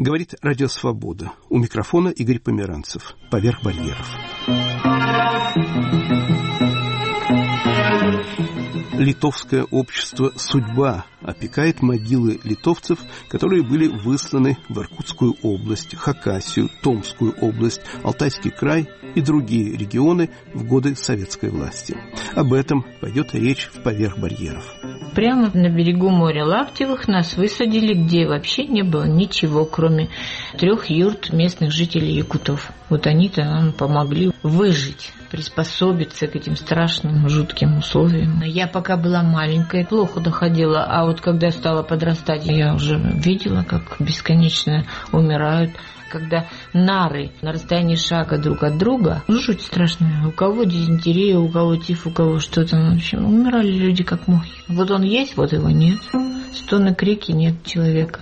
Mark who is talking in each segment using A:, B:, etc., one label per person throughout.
A: Говорит Радио Свобода. У микрофона Игорь Померанцев. Поверх барьеров. Литовское общество «Судьба» опекает могилы литовцев, которые были высланы в Иркутскую область, Хакасию, Томскую область, Алтайский край и другие регионы в годы советской власти. Об этом пойдет речь в «Поверх барьеров».
B: Прямо на берегу моря Лаптевых нас высадили, где вообще не было ничего, кроме 3 юрт местных жителей якутов. Вот они-то нам помогли выжить, приспособиться к этим страшным, жутким условиям. Я пока была маленькая, плохо доходила, а вот когда стала подрастать, я уже видела, как бесконечно умирают. Когда нары на расстоянии шага друг от друга, жуть страшная. У кого дизентерия, у кого тиф, у кого что-то. В общем, умирали люди как мухи. Вот он есть, вот его нет. Стоны, крики, нет человека.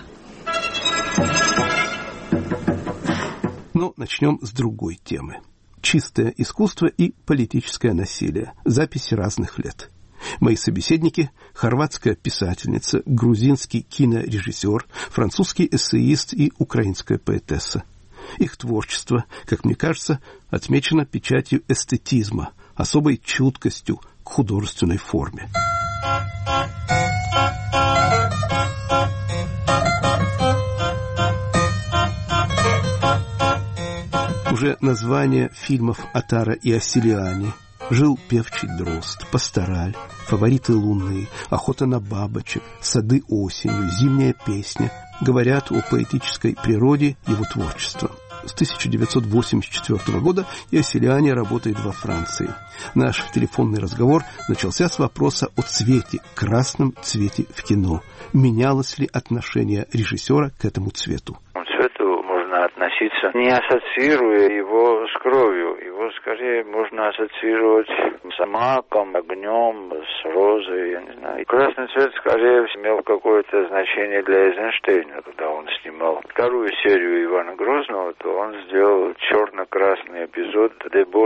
A: Но начнем с другой темы. Чистое искусство и политическое насилие. Записи разных лет. Мои собеседники – хорватская писательница, грузинский кинорежиссер, французский эссеист и украинская поэтесса. Их творчество, как мне кажется, отмечено печатью эстетизма, особой чуткостью к художественной форме. Уже названия фильмов Отара и Асилиани: «Жил певчий дрозд», «Пастораль», «Фавориты лунные», «Охота на бабочек», «Сады осенью», «Зимняя песня» говорят о поэтической природе его творчества. С 1984 года Асилиани работает во Франции. Наш телефонный разговор начался с вопроса о цвете, красном цвете в кино. Менялось ли отношение режиссера к этому цвету?
C: Относиться, не ассоциируя его с кровью. Его скорее можно ассоциировать с маком, огнем, с розой, я не знаю. Красный цвет скорее имел какое-то значение для Эйзенштейна. Когда он снимал вторую серию Ивана Грозного, то он сделал черно-красный эпизод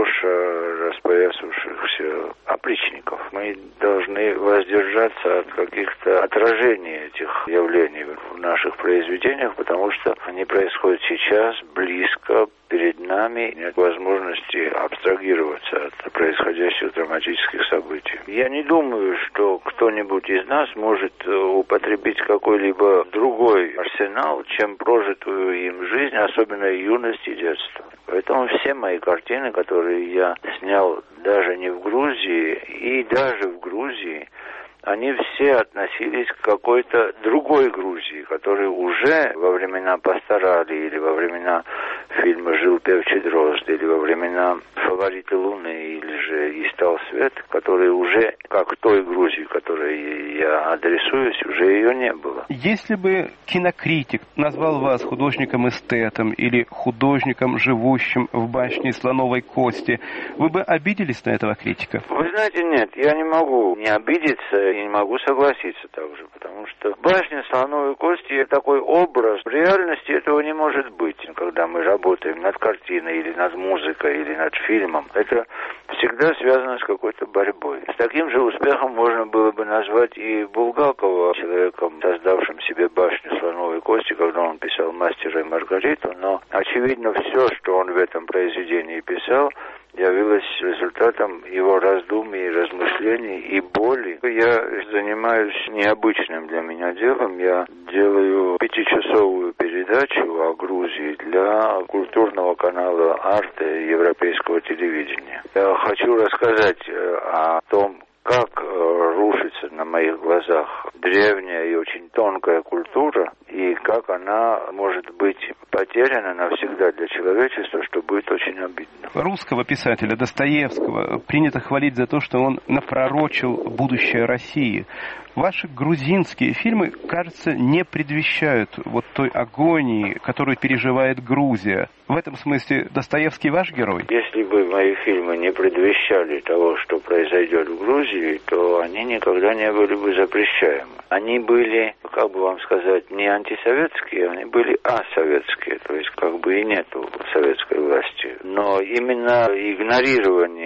C: дебоша распоясавшихся опричников. Мы должны воздержаться от каких-то отражений этих явлений в наших произведениях, потому что они происходят сейчас, близко, перед нами, нет возможности абстрагироваться от происходящих драматических событий. Я не думаю, что кто-нибудь из нас может употребить какой-либо другой арсенал, чем прожитую им жизнь, особенно юность и детство. Поэтому все мои картины, которые я снял даже не в Грузии, и даже в Грузии, они все относились к какой-то другой Грузии, которая уже во времена Пасторали или во времена фильма «Жил певчий дрозд» или во времена «Фавориты луны» или же «И стал свет», которые уже, как той Грузии, которой я адресуюсь, уже ее не было.
A: Если бы кинокритик назвал вас художником-эстетом или художником, живущим в башне слоновой кости, вы бы обиделись на этого критика?
C: Вы знаете, нет, я не могу не обидеться и не могу согласиться также, потому что башня слоновой кости – такой образ. В реальности этого не может быть, когда мы работаем над картиной или над музыкой или над фильмом. Это всегда связано с какой-то борьбой. С таким же успехом можно было бы назвать и Булгакова человеком, создавшим себе башню слоновой кости, когда он писал «Мастера и Маргариту», но, очевидно, все, что он в этом произведении писал, явилось результатом его раздумий, размышлений и боли. Я занимаюсь необычным для меня делом. Я делаю 5-часовую передачу о Грузии для культурного канала «Арте» европейского телевидения. Я хочу рассказать о том, как рушится на моих глазах древняя и очень тонкая культура, и как она может быть потеряна навсегда для человечества, что будет очень обидно.
A: Русского писателя Достоевского принято хвалить за то, что он напророчил будущее России. Ваши грузинские фильмы, кажется, не предвещают вот той агонии, которую переживает Грузия. В этом смысле Достоевский ваш герой?
C: Если бы мои фильмы не предвещали того, что произойдет в Грузии, то они никогда не были бы запрещаемы. Они были, как бы вам сказать, не антисоветские, они были асоветские, то есть как бы и нету советской власти. Но именно игнорирование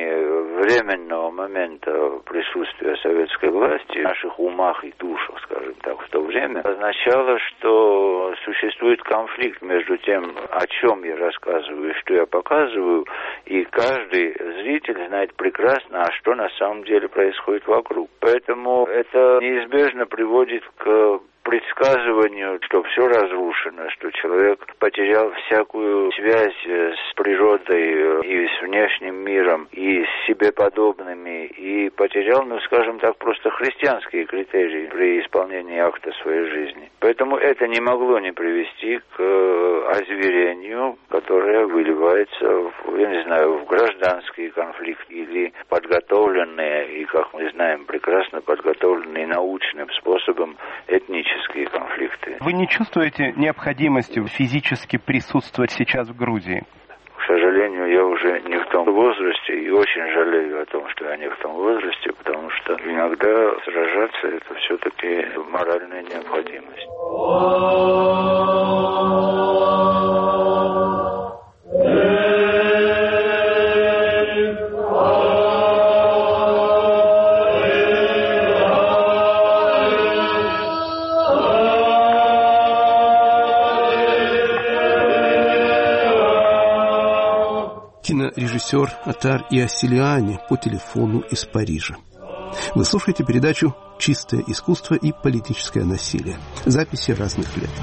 C: временного момента присутствия советской власти в наших умах и душах, скажем так, в то время, означало, что существует конфликт между тем, о чем я рассказываю и что я показываю, и каждый зритель знает прекрасно, а что на самом деле происходит вокруг. Поэтому это неизбежно приводит к предсказыванию, что все разрушено, что человек потерял всякую связь с природой и с внешним миром, и с себе подобными, и потерял, скажем так, просто христианские критерии при исполнении акта своей жизни. Поэтому это не могло не привести к озверению, которое выливается в гражданский конфликт или подготовленные, и, как мы знаем, прекрасно подготовленные научным способом этнические конфликты.
D: Вы не чувствуете необходимости физически присутствовать сейчас в Грузии?
C: К сожалению, я уже не в том возрасте и очень жалею о том, что я не в том возрасте, потому что иногда сражаться — это все-таки моральная необходимость.
A: Кинорежиссер Атар Иоссилиани по телефону из Парижа. Вы слушаете передачу «Чистое искусство и политическое насилие». Записи разных лет.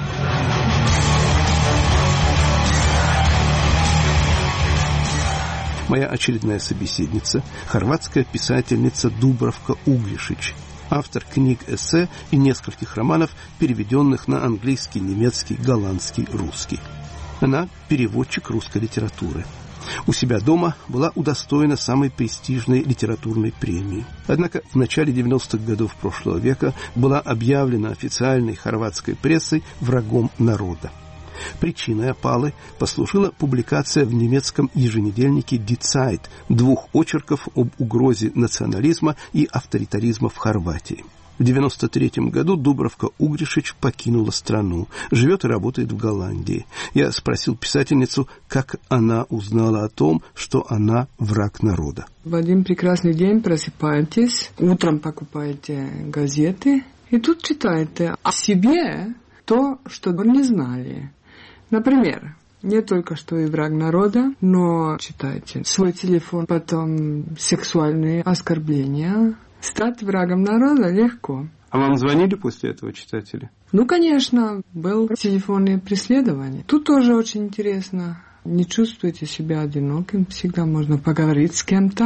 A: Моя очередная собеседница – хорватская писательница Дубравка Углишич, автор книг-эссе и нескольких романов, переведенных на английский, немецкий, голландский, русский. Она – переводчик русской литературы. У себя дома была удостоена самой престижной литературной премии. Однако в начале 90-х годов прошлого века была объявлена официальной хорватской прессой врагом народа. Причиной опалы послужила публикация в немецком еженедельнике Die Zeit 2 очерков об угрозе национализма и авторитаризма в Хорватии. В 1993 году Дубравка Углишич покинула страну, живет и работает в Голландии. Я спросил писательницу, как она узнала о том, что она враг народа.
E: В один прекрасный день просыпаетесь, утром покупаете газеты и тут читаете о себе то, что вы не знали. Например, не только что и враг народа, но читаете свой телефон, потом сексуальные оскорбления. Стать врагом народа легко.
D: А вам звонили после этого читатели?
E: Конечно, было телефонное преследование. Тут тоже очень интересно. Не чувствуете себя одиноким, всегда можно поговорить с кем-то.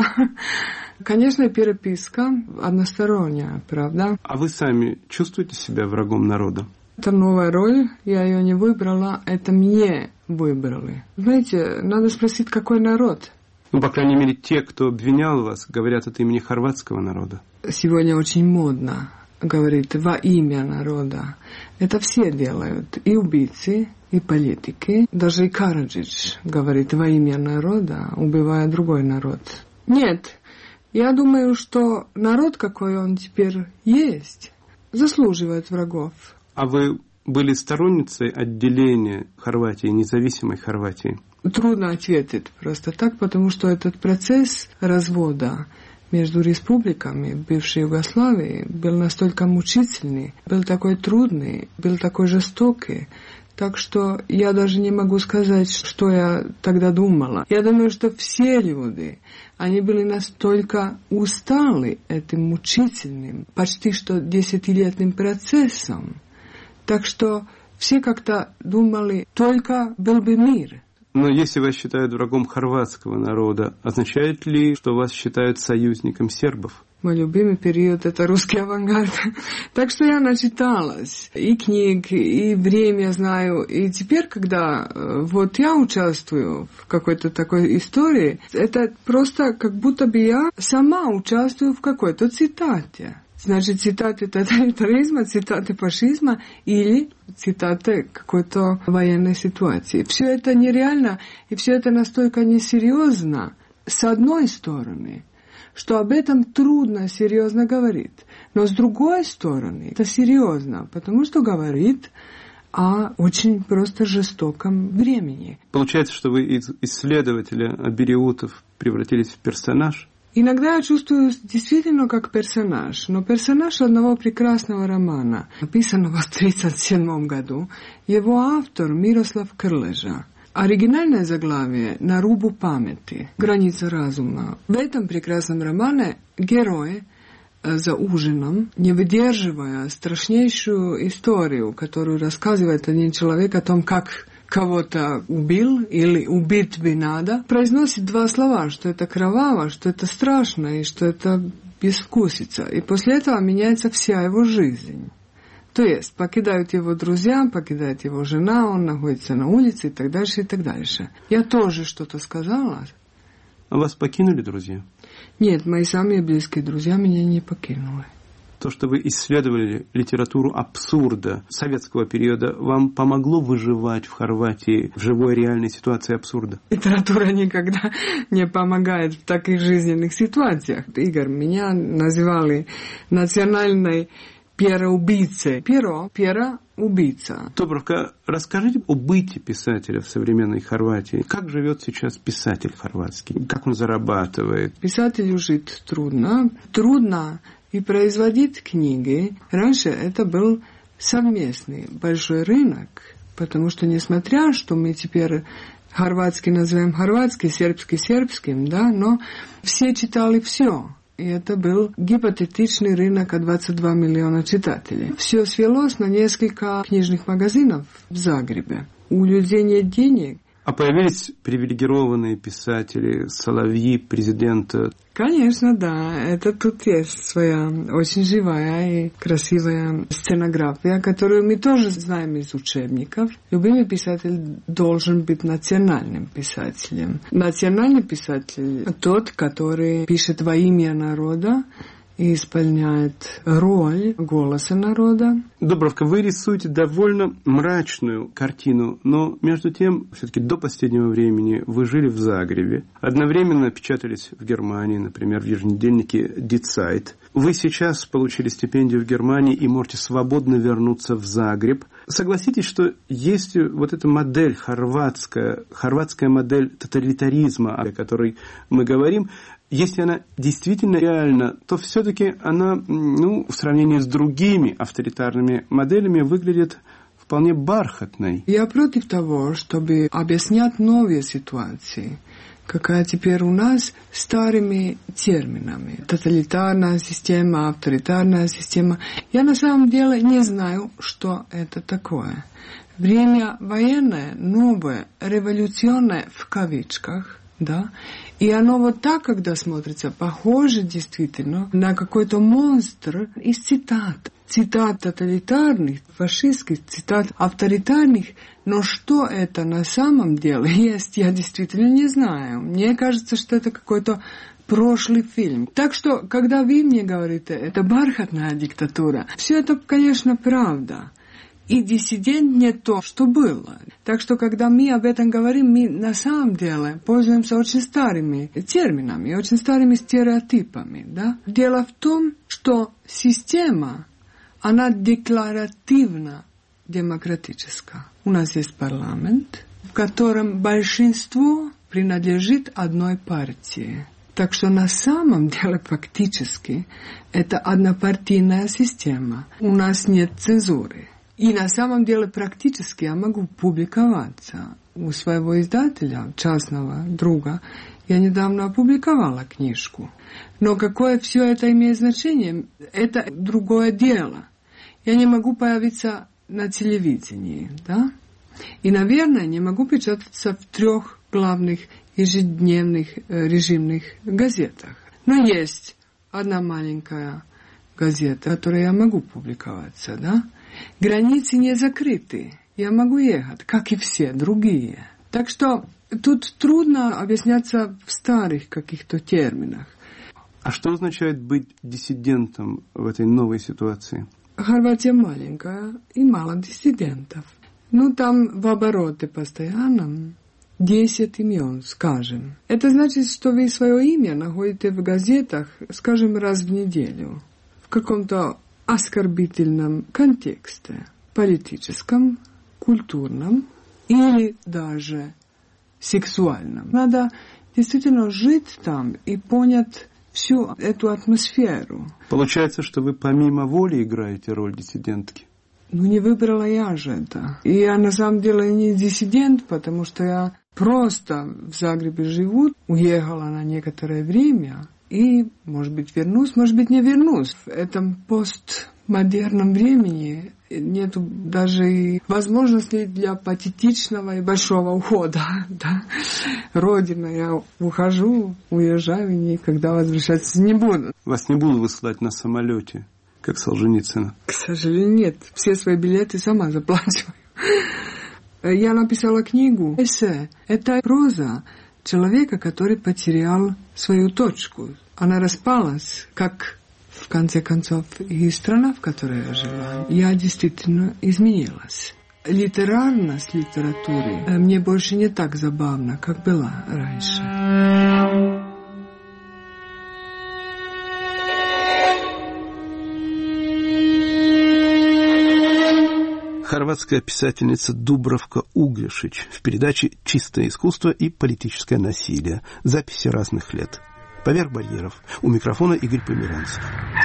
E: Конечно, переписка односторонняя, правда?
D: А вы сами чувствуете себя врагом народа?
E: Это новая роль, я ее не выбрала, это мне выбрали. Знаете, надо спросить, какой народ?
D: По крайней мере, те, кто обвинял вас, говорят от имени хорватского народа.
E: Сегодня очень модно говорить во имя народа. Это все делают, и убийцы, и политики. Даже и Караджич говорит во имя народа, убивая другой народ. Нет, я думаю, что народ, какой он теперь есть, заслуживает врагов.
D: А вы были сторонницей отделения Хорватии, независимой Хорватии?
E: Трудно ответить просто так, потому что этот процесс развода между республиками бывшей Югославии был настолько мучительный, был такой трудный, был такой жестокий. Так что я даже не могу сказать, что я тогда думала. Я думаю, что все люди, они были настолько усталы этим мучительным, почти что 10-летним процессом. Так что все как-то думали, только был бы мир.
D: Но если вас считают врагом хорватского народа, означает ли, что вас считают союзником сербов?
E: Мой любимый период – это русский авангард. Так что я начиталась и книг, и время знаю. И теперь, когда вот я участвую в какой-то такой истории, это просто как будто бы я сама участвую в какой-то цитате. Значит, цитаты тоталитаризма, цитаты фашизма или цитаты какой-то военной ситуации. Все это нереально, и все это настолько несерьезно, с одной стороны, что об этом трудно серьезно говорить. Но с другой стороны, это серьезно, потому что говорит о очень просто жестоком времени.
D: Получается, что вы из исследователя абериутов превратились в персонаж?
E: Иногда я чувствую действительно как персонаж, но персонаж одного прекрасного романа, написанного в 1937 году, его автор Мирослав Крлежа. Оригинальное заглавие «На рубу памяти. Граница разума». В этом прекрасном романе герой за ужином, не выдерживая страшнейшую историю, которую рассказывает один человек о том, как кого-то убил или убить бы надо, произносит два слова, что это кроваво, что это страшно и что это безвкусица. И после этого меняется вся его жизнь. То есть покидают его друзья, покидает его жена, он находится на улице и так дальше, и так дальше. Я тоже что-то сказала.
D: А вас покинули друзья?
E: Нет, мои самые близкие друзья меня не покинули.
D: То, что вы исследовали литературу абсурда советского периода, вам помогло выживать в Хорватии в живой реальной ситуации абсурда?
E: Литература никогда не помогает в таких жизненных ситуациях. Игорь, меня называли национальной пероубийцей. Пероубийца.
D: Дубравка, расскажите о быте писателя в современной Хорватии. Как живет сейчас писатель хорватский? Как он зарабатывает?
E: Писателю жить трудно. Трудно и производить книги. Раньше это был совместный большой рынок, потому что, несмотря, что мы теперь хорватский называем хорватский, сербский сербским, да, но все читали все. И это был гипотетичный рынок от 22 миллиона читателей. Все свелось на несколько книжных магазинов в Загребе. У людей нет денег.
D: А появились привилегированные писатели, Соловьи, президента?
E: Конечно, да. Это тут есть своя очень живая и красивая сценография, которую мы тоже знаем из учебников. Любимый писатель должен быть национальным писателем. Национальный писатель – тот, который пишет во имя народа и исполняет роль голоса народа.
D: Дубравка, вы рисуете довольно мрачную картину, но между тем, все-таки до последнего времени вы жили в Загребе, одновременно печатались в Германии, например, в еженедельнике Die Zeit. Вы сейчас получили стипендию в Германии и можете свободно вернуться в Загреб. Согласитесь, что есть вот эта модель хорватская модель тоталитаризма, о которой мы говорим. Если она действительно реальна, то все-таки она, в сравнении с другими авторитарными моделями, выглядит вполне бархатной.
E: Я против того, чтобы объяснять новые ситуации, какая теперь у нас старыми терминами. Тоталитарная система, авторитарная система. Я на самом деле не знаю, что это такое. Время военное, новое, революционное в кавычках, да, и оно вот так, когда смотрится, похоже действительно на какой-то монстр из цитат. Цитат тоталитарных, фашистских, цитат авторитарных. Но что это на самом деле есть, я действительно не знаю. Мне кажется, что это какой-то прошлый фильм. Так что, когда вы мне говорите, это бархатная диктатура, все это, конечно, правда. И диссидент не то, что было. Так что, когда мы об этом говорим, мы на самом деле пользуемся очень старыми терминами, очень старыми стереотипами. Да? Дело в том, что система, она декларативно демократическая. У нас есть парламент, в котором большинство принадлежит одной партии. Так что на самом деле фактически это однопартийная система. У нас нет цензуры. И на самом деле практически я могу публиковаться. У своего издателя, частного друга, я недавно опубликовала книжку. Но какое все это имеет значение, это другое дело. Я не могу появиться на телевидении, да? И, наверное, не могу печататься в 3 главных ежедневных режимных газетах. Но есть одна маленькая газета, в которой я могу публиковаться, да? Границы не закрыты. Я могу ехать, как и все другие. Так что тут трудно объясняться в старых каких-то терминах.
D: А что означает быть диссидентом в этой новой ситуации?
E: Хорватия маленькая и мало диссидентов. Там в обороте постоянно 10 имен, скажем. Это значит, что вы свое имя находите в газетах, скажем, раз в неделю. В каком-то оскорбительном контексте, политическом, культурном или даже сексуальном. Надо действительно жить там и понять всю эту атмосферу.
D: Получается, что вы помимо воли играете роль диссидентки?
E: Ну, не выбрала я же это. И я на самом деле не диссидент, потому что я просто в Загребе живу, уехала на некоторое время и, может быть, вернусь, может быть, не вернусь. В этом постмодерном времени нету даже и возможности для патетичного и большого ухода. Да? Родина, я ухожу, уезжаю и никогда возвращаться не буду.
D: Вас не будут высылать на самолете, как Солженицына?
E: К сожалению, нет. Все свои билеты сама заплачиваю. Я написала книгу «Эссе». Это проза человека, который потерял свою точку. Она распалась, как, в конце концов, и страна, в которой я жила. Я действительно изменилась. Литерарность литературы мне больше не так забавна, как была раньше.
A: Хорватская писательница Дубравка Углешич в передаче «Чистое искусство и политическое насилие. Записи разных лет». «Поверх барьеров». У микрофона Игорь Померанцев.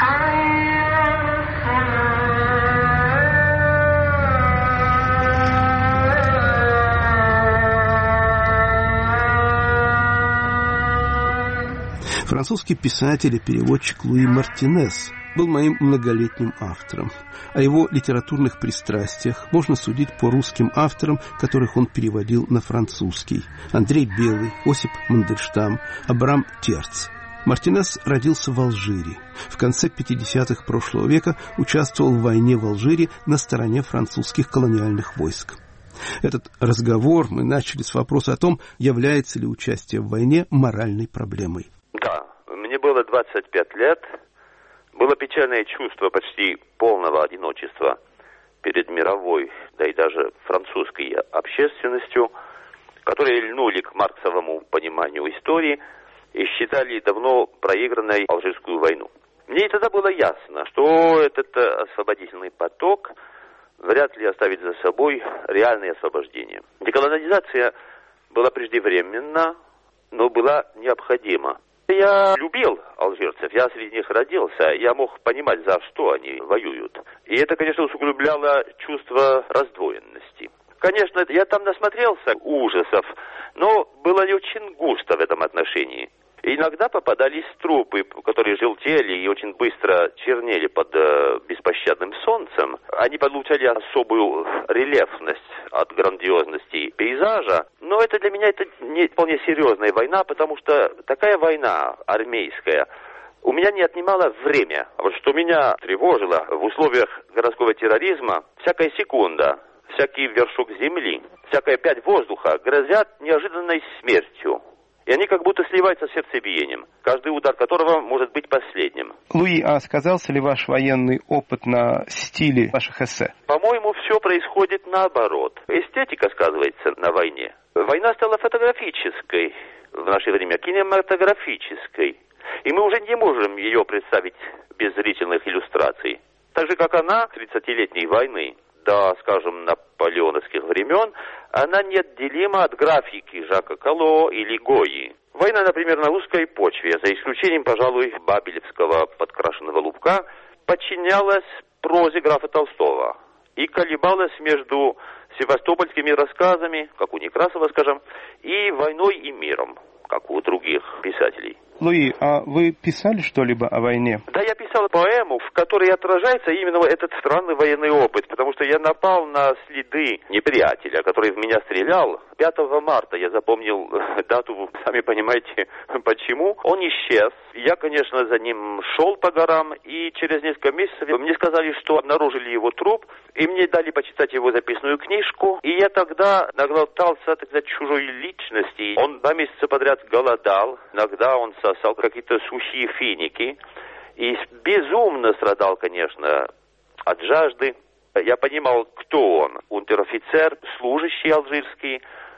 A: Французский писатель и переводчик Луи Мартинес был моим многолетним автором. О его литературных пристрастиях можно судить по русским авторам, которых он переводил на французский. Андрей Белый, Осип Мандельштам, Абрам Терц. Мартинес родился в Алжире. В конце 50-х прошлого века участвовал в войне в Алжире на стороне французских колониальных войск. Этот разговор мы начали с вопроса о том, является ли участие в войне моральной проблемой.
F: Да, мне было 25 лет. Было печальное чувство почти полного одиночества перед мировой, да и даже французской общественностью, которые льнули к марксовому пониманию истории и считали давно проигранной Алжирскую войну. Мне и тогда было ясно, что этот освободительный поток вряд ли оставит за собой реальное освобождение. Деколонизация была преждевременна, но была необходима. Я любил алжирцев, я среди них родился, я мог понимать, за что они воюют. И это, конечно, усугубляло чувство раздвоенности. Конечно, я там насмотрелся ужасов, но было не очень густо в этом отношении. Иногда попадались трупы, которые желтели и очень быстро чернели под беспощадным солнцем. Они получали особую рельефность от грандиозности пейзажа. Но это для меня это не вполне серьезная война, потому что такая война армейская у меня не отнимала время. Вот что меня тревожило в условиях городского терроризма, всякая секунда, всякий вершок земли, всякая пядь воздуха грозят неожиданной смертью. И они как будто сливаются с сердцебиением, каждый удар которого может быть последним.
D: Луи, а сказался ли ваш военный опыт на стиле ваших эссе?
F: По-моему, все происходит наоборот. Эстетика сказывается на войне. Война стала фотографической в наше время, кинематографической. И мы уже не можем ее представить без зрительных иллюстраций. Так же, как она 30-летней войны, до, скажем, наполеоновских времен, она неотделима от графики Жака Кало или Гойи. Война, например, на русской почве, за исключением, пожалуй, бабелевского подкрашенного лубка, подчинялась прозе графа Толстого и колебалась между севастопольскими рассказами, как у Некрасова, скажем, и войной и миром, как у других писателей.
D: Луи, а вы писали что-либо о войне?
F: Да, я писал поэму, в которой отражается именно этот странный военный опыт, потому что я напал на следы неприятеля, который в меня стрелял. 5 марта я запомнил дату, сами понимаете, почему. Он исчез. Я, конечно, за ним шел по горам, и через несколько месяцев мне сказали, что обнаружили его труп, и мне дали почитать его записную книжку, и я тогда наглотался, так сказать, чужой личности. Он 2 месяца подряд голодал, иногда он сосал какие-то сухие финики, и безумно страдал, конечно, от жажды. Я понимал, кто он. Унтер-офицер, служащий алжирский,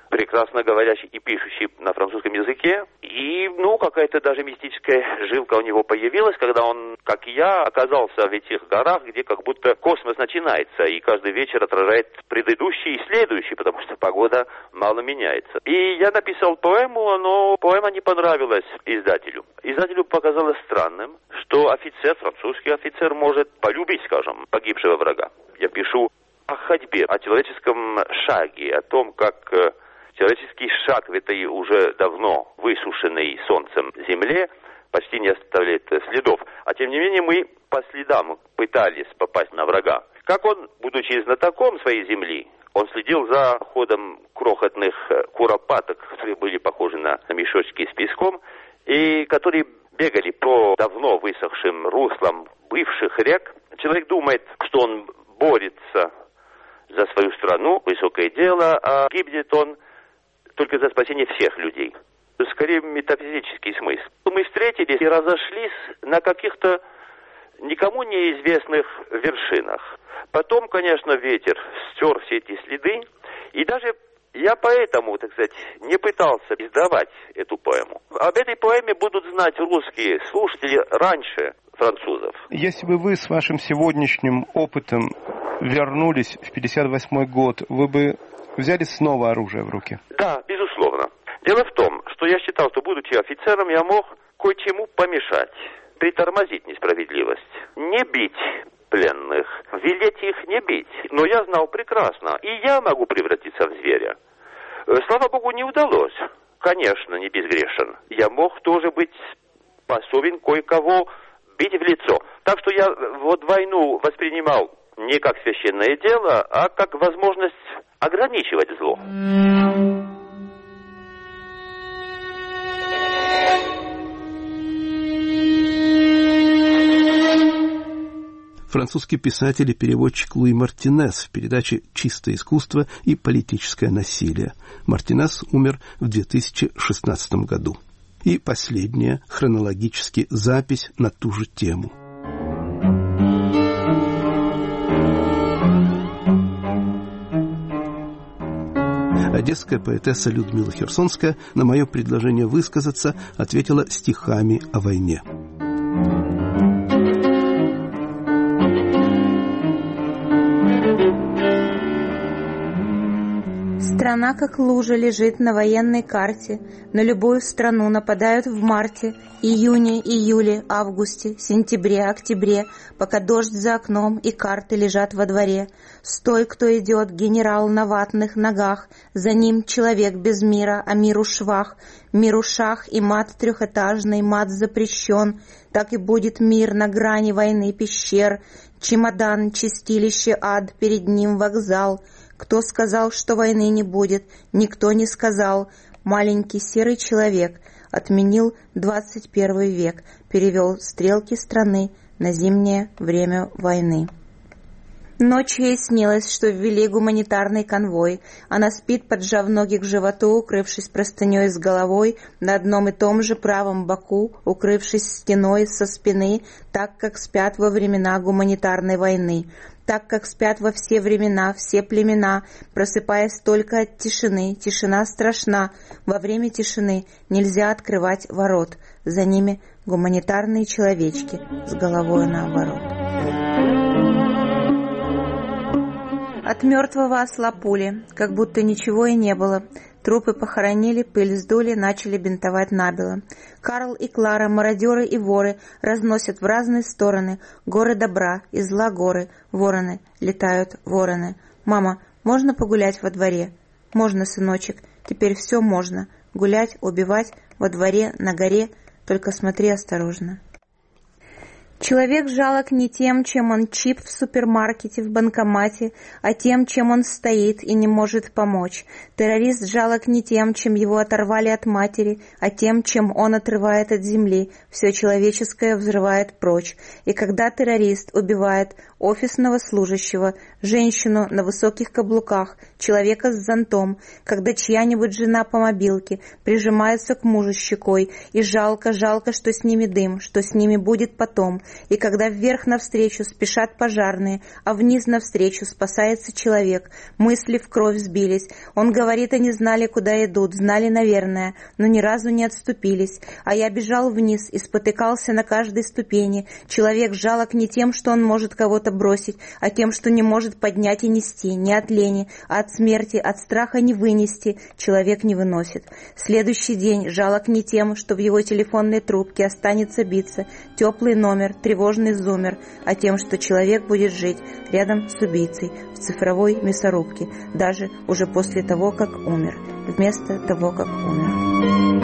F: прекрасно говорящий и пишущий на французском языке. И, какая-то даже мистическая жилка у него появилась, когда он, как и я, оказался в этих горах, где как будто космос начинается, и каждый вечер отражает предыдущий и следующий, потому что погода мало меняется. И я написал поэму, но поэма не понравилась издателю. Издателю показалось странным, что французский офицер может полюбить, скажем, погибшего врага. Я пишу о ходьбе, о человеческом шаге, о том, как человеческий шаг в этой уже давно высушенной солнцем земле почти не оставляет следов. А тем не менее мы по следам пытались попасть на врага. Как он, будучи знатоком своей земли, он следил за ходом крохотных куропаток, которые были похожи на мешочки с песком, и которые бегали по давно высохшим руслам бывших рек. Человек думает, что он борется за свою страну, высокое дело, а гибнет он только за спасение всех людей. Скорее, метафизический смысл. Мы встретились и разошлись на каких-то никому неизвестных вершинах. Потом, конечно, ветер стер все эти следы, и даже я поэтому, так сказать, не пытался издавать эту поэму. Об этой поэме будут знать русские слушатели раньше французов.
A: Если бы вы с вашим сегодняшним опытом вернулись в 1958 год, вы бы взяли снова оружие в руки?
F: Да, безусловно. Дело в том, что я считал, что, будучи офицером, я мог кое-чему помешать, притормозить несправедливость, не бить пленных, велеть их не бить. Но я знал прекрасно, и я могу превратиться в зверя. Слава Богу, не удалось. Конечно, не безгрешен. Я мог тоже быть способен кое-кого бить в лицо. Так что я войну воспринимал не как священное дело, а как возможность ограничивать зло.
A: Французский писатель и переводчик Луи Мартинес в передаче «Чистое искусство и политическое насилие». Мартинес умер в 2016 году. И последняя, хронологически, запись на ту же тему. Одесская поэтесса Людмила Херсонская на мое предложение высказаться ответила стихами о войне.
G: Страна, как лужа, лежит на военной карте. На любую страну нападают в марте, июне, июле, августе, сентябре, октябре, пока дождь за окном и карты лежат во дворе. Стой, кто идет, генерал на ватных ногах, за ним человек без мира, а миру швах. Миру шах и мат трехэтажный, мат запрещен. Так и будет мир на грани войны пещер. Чемодан, чистилище, ад, перед ним вокзал. Кто сказал, что войны не будет? Никто не сказал. Маленький серый человек отменил 21 век, перевел стрелки страны на зимнее время войны. Ночью ей снилось, что ввели гуманитарный конвой. Она спит, поджав ноги к животу, укрывшись простыней с головой, на одном и том же правом боку, укрывшись стеной со спины, так, как спят во времена гуманитарной войны. Так, как спят во все времена, все племена, просыпаясь только от тишины. Тишина страшна. Во время тишины нельзя открывать ворот. За ними гуманитарные человечки с головой наоборот. От мертвого осла пули, как будто ничего и не было. Трупы похоронили, пыль сдули, начали бинтовать набело. Карл и Клара, мародеры и воры, разносят в разные стороны горы добра и зла горы. Вороны, летают вороны. «Мама, можно погулять во дворе?» «Можно, сыночек, теперь все можно. Гулять, убивать, во дворе, на горе, только смотри осторожно». Человек жалок не тем, чем он чип в супермаркете, в банкомате, а тем, чем он стоит и не может помочь. Террорист жалок не тем, чем его оторвали от матери, а тем, чем он отрывает от земли. Все человеческое взрывает прочь. И когда террорист убивает офисного служащего, женщину на высоких каблуках, человека с зонтом, когда чья-нибудь жена по мобилке прижимается к мужу щекой, и жалко, что с ними дым, что с ними будет потом, И когда вверх навстречу спешат пожарные, а вниз навстречу спасается человек, мысли в кровь сбились. Он говорит, они знали, куда идут, знали, наверное, но ни разу не отступились. А я бежал вниз и спотыкался на каждой ступени. Человек жалок не тем, что он может кого-то бросить, а тем, что не может поднять и нести, не от лени, а от смерти, от страха не вынести. Человек не выносит. Следующий день жалок не тем, что в его телефонной трубке останется биться теплый номер, тревожный зумер, а тем, что человек будет жить рядом с убийцей в цифровой мясорубке, даже уже после того, как умер, вместо того, как умер.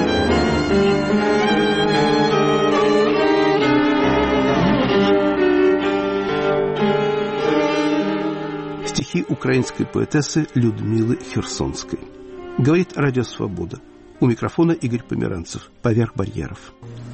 A: Стихи украинской поэтессы Людмилы Херсонской. Говорит Радио Свобода. У микрофона Игорь Померанцев. Поверх барьеров.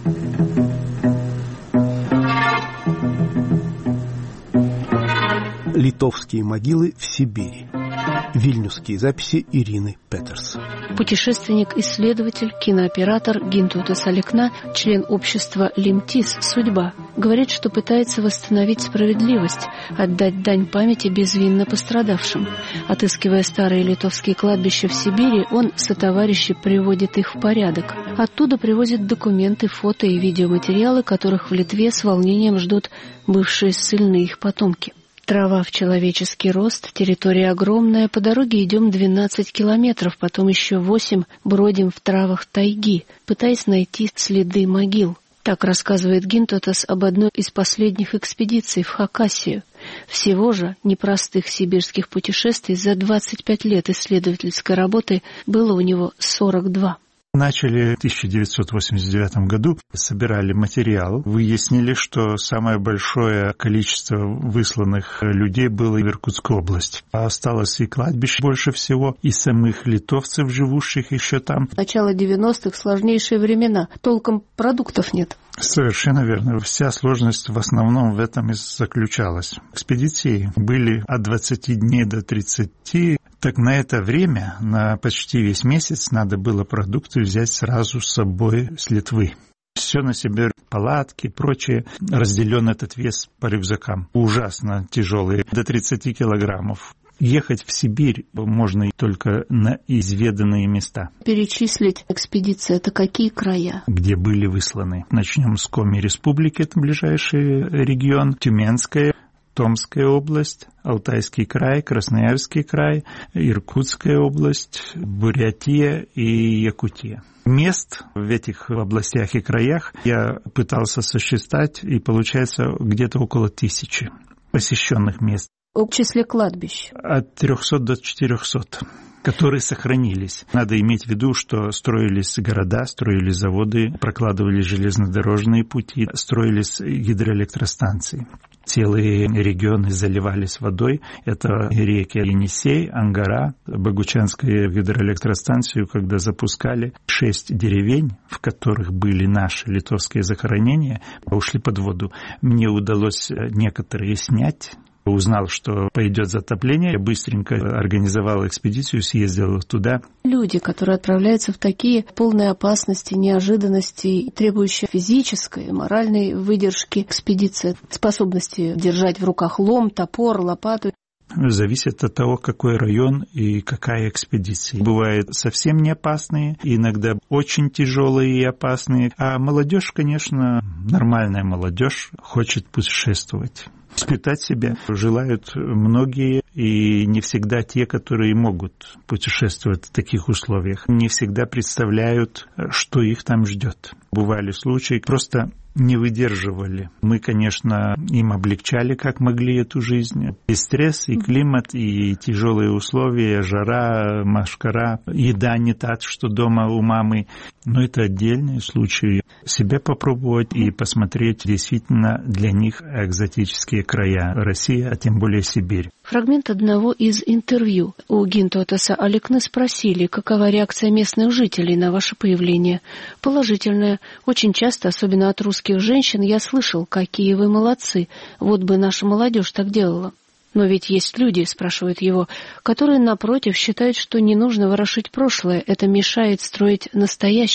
A: Литовские могилы в Сибири. Вильнюсские записи Ирины Петерс.
H: Путешественник-исследователь, кинооператор Гинтутас Аликна, член общества Лимтис «Судьба», говорит, что пытается восстановить справедливость, отдать дань памяти безвинно пострадавшим. Отыскивая старые литовские кладбища в Сибири, он сотоварищи приводит их в порядок. Оттуда привозят документы, фото и видеоматериалы, которых в Литве с волнением ждут бывшие ссыльные их потомки. Трава в человеческий рост, территория огромная, по дороге идем 12 километров, потом еще 8 бродим в травах тайги, пытаясь найти следы могил. Так рассказывает Гинтутас об одной из последних экспедиций в Хакасию. Всего же непростых сибирских путешествий за 25 лет исследовательской работы было у него 42.
I: Начали в 1989 году, собирали материал, выяснили, что самое большое количество высланных людей было в Иркутской области. Осталось и кладбище больше всего, и самых литовцев, живущих еще там.
H: Начало 90-х, сложнейшие времена, толком продуктов нет.
I: Совершенно верно. Вся сложность в основном в этом и заключалась. Экспедиции были от 20 дней до 30. Так на это время, на почти весь месяц, надо было продукты взять сразу с собой с Литвы. Все на себе, палатки, прочее, разделен этот вес по рюкзакам. Ужасно тяжелые, до 30 килограммов. Ехать в Сибирь можно только на изведанные места.
H: Перечислить экспедиции — это какие края?
I: Где были высланы. Начнем с Коми Республики, это ближайший регион, Тюменская, Томская область, Алтайский край, Красноярский край, Иркутская область, Бурятия и Якутия. Мест в этих областях и краях я пытался сосчитать, и получается где-то около 1000 посещенных мест.
H: В числе кладбищ?
I: От 300 до 400. Которые сохранились. Надо иметь в виду, что строились города, строились заводы, прокладывались железнодорожные пути, строились гидроэлектростанции. Целые регионы заливались водой. Это реки Енисей, Ангара, Богучанскую гидроэлектростанцию, когда запускали 6 деревень, в которых были наши литовские захоронения, ушли под воду. Мне удалось некоторые снять. Узнал, что пойдет затопление, я быстренько организовал экспедицию, съездил туда.
H: Люди, которые отправляются в такие полные опасности, неожиданностей, требующие физической, моральной выдержки экспедиции, способности держать в руках лом, топор, лопату.
I: Зависит от того, какой район и какая экспедиция. Бывают совсем не опасные, иногда очень тяжелые и опасные. А молодежь, конечно, нормальная молодежь, хочет путешествовать. Испытать себя желают многие, и не всегда те, которые могут путешествовать в таких условиях, не всегда представляют, что их там ждет. Бывали случаи, просто не выдерживали. Мы, конечно, им облегчали, как могли, эту жизнь. И стресс, и климат, и тяжелые условия, жара, машкара, еда не та, что дома у мамы. Но это отдельные случаи. Себя попробовать и посмотреть действительно для них экзотические края России, а тем более Сибирь.
H: Фрагмент одного из интервью. У Гинтутаса Аликны спросили, какова реакция местных жителей на ваше появление. Положительная. Очень часто, особенно от русских женщин, я слышал, какие вы молодцы. Вот бы наша молодежь так делала. Но ведь есть люди, спрашивают его, которые, напротив, считают, что не нужно ворошить прошлое, это мешает строить настоящее.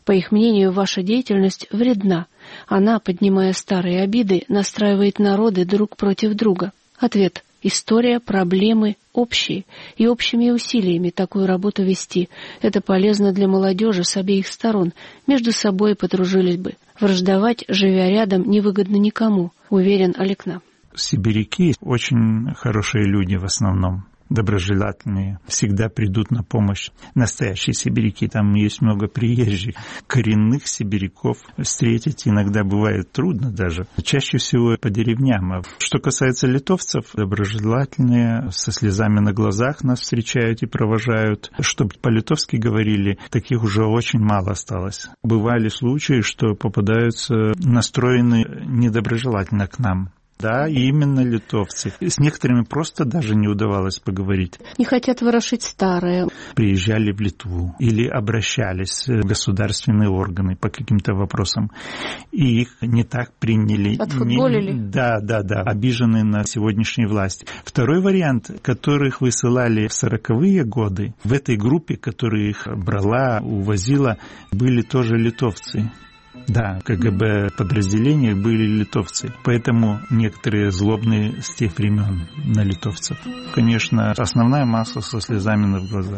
H: По их мнению, ваша деятельность вредна. Она, поднимая старые обиды, настраивает народы друг против друга. Ответ. История, проблемы общие, и общими усилиями такую работу вести. Это полезно для молодежи с обеих сторон. Между собой подружились бы. Враждовать, живя рядом, невыгодно никому, уверен Аликна.
I: Сибиряки очень хорошие люди в основном. Доброжелательные, всегда придут на помощь. Настоящие сибиряки, там есть много приезжих. Коренных сибиряков встретить иногда бывает трудно даже. Чаще всего по деревням. А что касается литовцев, доброжелательные, со слезами на глазах нас встречают и провожают. Чтобы по-литовски говорили, таких уже очень мало осталось. Бывали случаи, что попадаются настроенные недоброжелательно к нам. Да, именно литовцы. С некоторыми просто даже не удавалось поговорить.
H: Не хотят ворошить старое.
I: Приезжали в Литву или обращались в государственные органы по каким-то вопросам. И их не так приняли.
H: Отфутболили?
I: Да, обижены на сегодняшнюю власть. Второй вариант, которых высылали в 40-е годы, в этой группе, которая их брала, увозила, были тоже литовцы. Да, КГБ подразделениях были литовцы, поэтому некоторые злобные с тех времен на литовцев. Конечно, основная масса со слезами на глазах.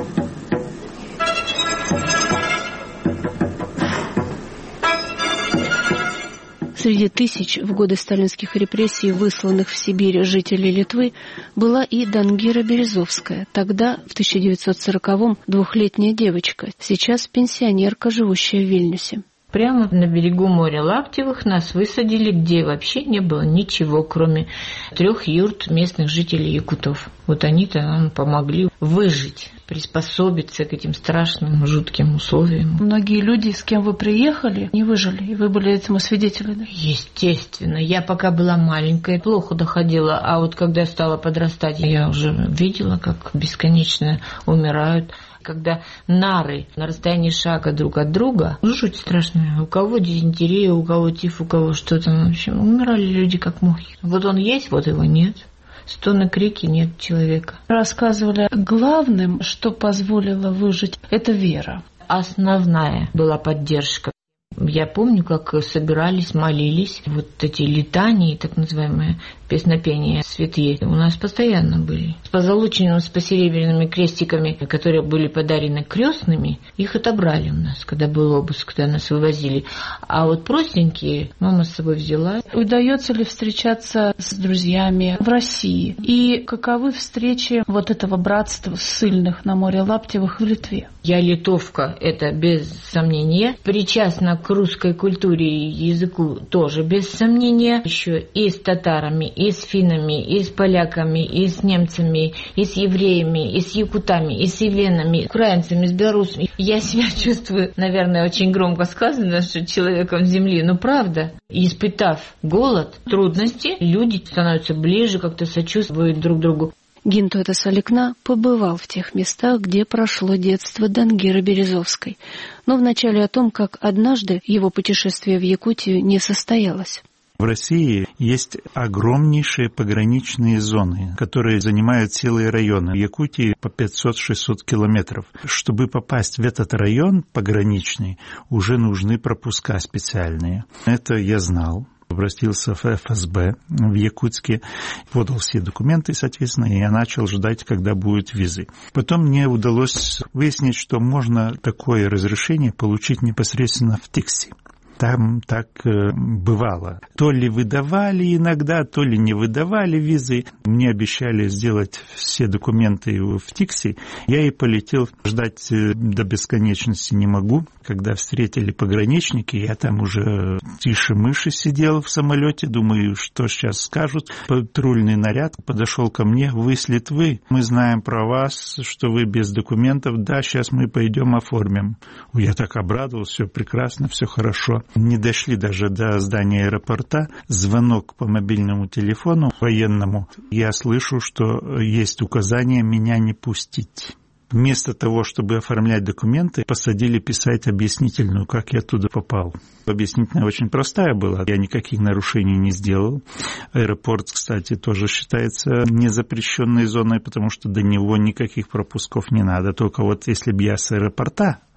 H: Среди тысяч в годы сталинских репрессий, высланных в Сибирь жителей Литвы, была и Дангира Березовская, тогда, в 1940-м, двухлетняя девочка, сейчас пенсионерка, живущая в Вильнюсе.
B: Прямо на берегу моря Лаптевых нас высадили, где вообще не было ничего, кроме 3 юрт местных жителей якутов. Вот они-то нам помогли выжить, приспособиться к этим страшным, жутким условиям.
J: Многие люди, с кем вы приехали, не выжили, и вы были этому свидетелями, да?
B: Естественно. Я пока была маленькая, плохо доходила, а вот когда стала подрастать, я уже видела, как бесконечно умирают. Когда нары на расстоянии шага друг от друга, жуть страшная. У кого дизентерия, у кого тиф, у кого что-то. В общем, умирали люди как мухи. Вот он есть, вот его нет. Стоны, крики, нет человека.
J: Рассказывали, главным, что позволило выжить, это вера.
B: Основная была поддержка. Я помню, как собирались, молились. Вот эти летании, так называемые, песнопения святые, у нас постоянно были. С позолоченными, с посеребряными крестиками, которые были подарены крестными, их отобрали у нас, когда был обыск, когда нас вывозили. А вот простенькие мама с собой взяла.
J: Удается ли встречаться с друзьями в России? И каковы встречи вот этого братства ссыльных на море Лаптевых в Литве?
B: Я литовка, это без сомнения. Причастна к русской культуре и языку тоже без сомнения. Еще и с татарами, и с финнами, и с поляками, и с немцами, и с евреями, и с якутами, и с ивенами, украинцами, с белорусами. Я себя чувствую, наверное, очень громко сказано, что человеком земли, но правда. Испытав голод, трудности, люди становятся ближе, как-то сочувствуют друг другу.
H: Гинтута Саликна побывал в тех местах, где прошло детство Дангиры Березовской, но вначале о том, как однажды его путешествие в Якутию не состоялось.
I: В России есть огромнейшие пограничные зоны, которые занимают целые районы. В Якутии по 500-600 километров. Чтобы попасть в этот район пограничный, уже нужны пропуска специальные. Это я знал. Обратился в ФСБ в Якутске, подал все документы, соответственно, и я начал ждать, когда будут визы. Потом мне удалось выяснить, что можно такое разрешение получить непосредственно в ТИКСе. Там так бывало. То ли выдавали иногда, то ли не выдавали визы. Мне обещали сделать все документы в ТИКСе. Я и полетел. Ждать до бесконечности не могу. Когда встретили пограничники, я там уже тише мыши сидел в самолете. Думаю, что сейчас скажут. Патрульный наряд подошел ко мне. Вы с Литвы? Мы знаем про вас, что вы без документов. Да, сейчас мы пойдем оформим. Я так обрадовался. Все прекрасно, все хорошо. Не дошли даже до здания аэропорта. Звонок по мобильному телефону военному. Я слышу, что есть указание меня не пустить. Вместо того, чтобы оформлять документы, посадили писать объяснительную, как я туда попал. Объяснительная очень простая была. Я никаких нарушений не сделал. Аэропорт, кстати, тоже считается незапрещенной зоной, потому что до него никаких пропусков не надо. Только вот если бы я с аэропорта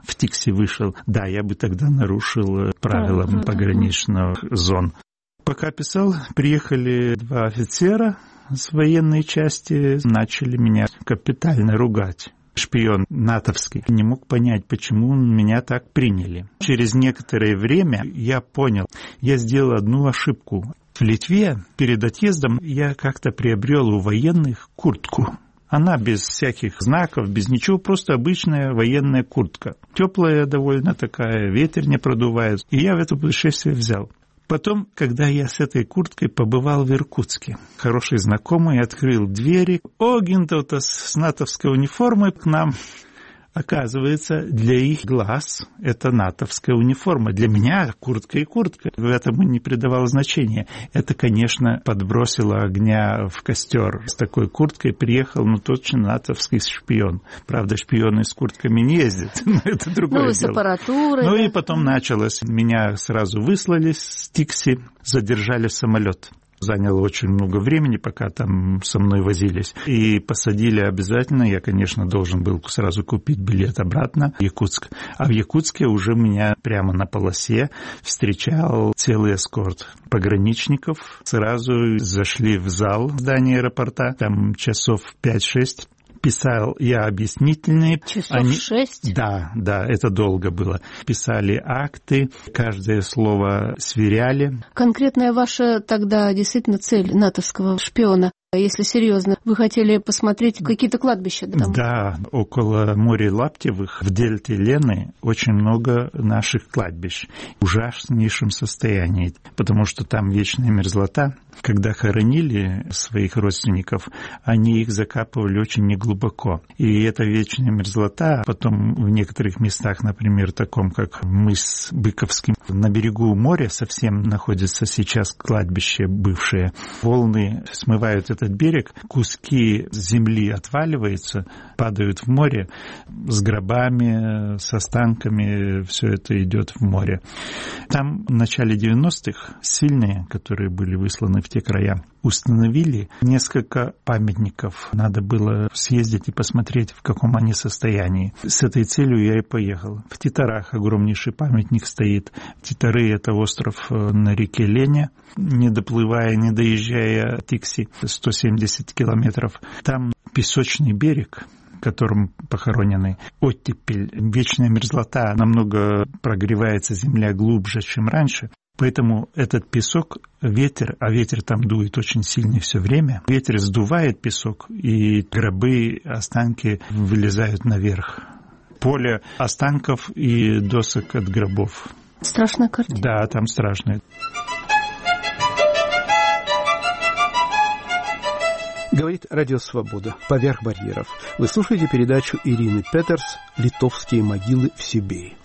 I: в Тикси вышел, да, я бы тогда нарушил правила пограничных зон. Пока писал, приехали 2 офицера с военной части, начали меня капитально ругать. Шпион натовский. Не мог понять, почему меня так приняли. Через некоторое время я понял, я сделал одну ошибку. В Литве перед отъездом я как-то приобрел у военных куртку. Она без всяких знаков, без ничего, просто обычная военная куртка. Теплая довольно такая, ветер не продувает. И я в это путешествие взял. Потом, когда я с этой курткой побывал в Иркутске, хороший знакомый открыл двери. О, Гинтаутас с натовской униформой к нам. Оказывается, для их глаз это натовская униформа. Для меня куртка и куртка. В этом не придавал значения. Это, конечно, подбросило огня в костер. С такой курткой приехал, точно натовский шпион. Правда, шпионы с куртками не ездят, но это другое дело.
H: С аппаратурой.
I: И потом началось. Меня сразу выслали с Тикси, задержали самолет. Заняло очень много времени, пока там со мной возились. И посадили обязательно. Я, конечно, должен был сразу купить билет обратно в Якутск. А в Якутске уже меня прямо на полосе встречал целый эскорт пограничников. Сразу зашли в зал здания аэропорта. Там часов 5-6. Писал я объяснительные.
H: Часов 6?
I: Да, это долго было. Писали акты, каждое слово сверяли.
H: Конкретная ваша тогда действительно цель натовского шпиона, если серьезно, вы хотели посмотреть какие-то кладбища там?
I: Да, около моря Лаптевых в дельте Лены очень много наших кладбищ в ужаснейшем состоянии, потому что там вечная мерзлота. Когда хоронили своих родственников, они их закапывали очень неглубоко. И эта вечная мерзлота потом в некоторых местах, например, таком как мыс Быковский, на берегу моря совсем находится сейчас кладбище бывшее. Волны смывают этот берег, куски земли отваливаются, падают в море с гробами, с останками, все это идет в море. Там в начале 90-х сильные, которые были высланы в те края, установили несколько памятников. Надо было съездить и посмотреть, в каком они состоянии. С этой целью я и поехал. В Титарах огромнейший памятник стоит. Титары — это остров на реке Лене, не доплывая, не доезжая Тикси, 170 километров. Там песочный берег, в котором похоронены, оттепель, вечная мерзлота, намного прогревается земля глубже, чем раньше. Поэтому этот песок, ветер, а ветер там дует очень сильный все время, ветер сдувает песок, и гробы, останки вылезают наверх. Поле останков и досок от гробов.
H: Страшная картина.
I: Да, там страшно.
A: Говорит Радио Свобода. Поверх барьеров. Вы слушаете передачу Ирины Петерс «Литовские могилы в Сибири».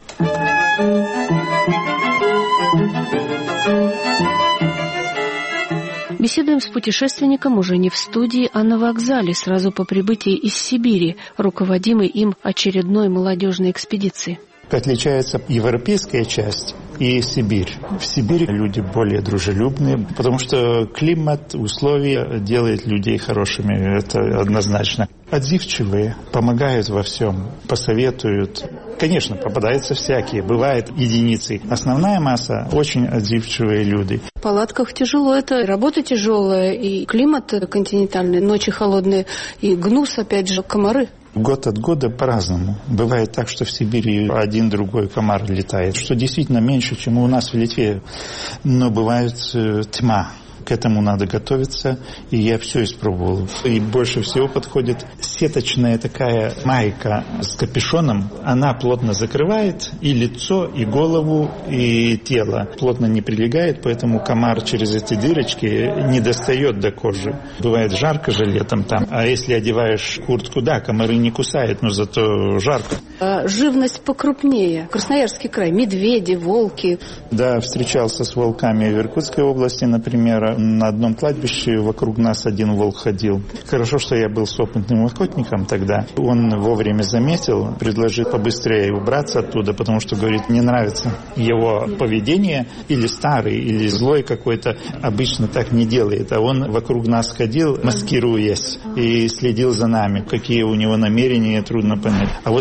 H: Беседуем с путешественником уже не в студии, а на вокзале, сразу по прибытии из Сибири, руководимой им очередной молодежной экспедиции.
I: Отличается европейская часть и Сибирь. В Сибири люди более дружелюбные, потому что климат, условия делают людей хорошими, это однозначно. Отзывчивые, помогают во всем, посоветуют. Конечно, попадаются всякие, бывают единицы. Основная масса – очень отзывчивые люди.
H: В палатках тяжело, это работа тяжелая, и климат континентальный, ночи холодные, и гнус, опять же, комары.
I: Год от года по-разному. Бывает так, что в Сибири один другой комар летает, что действительно меньше, чем у нас в Литве. Но бывает тьма. К этому надо готовиться, и я все испробовал. И больше всего подходит сеточная такая майка с капюшоном. Она плотно закрывает и лицо, и голову, и тело. Плотно не прилегает, поэтому комар через эти дырочки не достает до кожи. Бывает жарко же летом там. А если одеваешь куртку, да, комары не кусают, но зато жарко.
H: Живность покрупнее. Красноярский край, медведи, волки.
I: Да, встречался с волками в Иркутской области, например. На одном кладбище вокруг нас один волк ходил. Хорошо, что я был с опытным охотником тогда. Он вовремя заметил, предложил побыстрее убраться оттуда, потому что, говорит, не нравится его поведение. Или старый, или злой какой-то. Обычно так не делает. А он вокруг нас ходил, маскируясь, и следил за нами. Какие у него намерения, трудно понять. А вот с медведем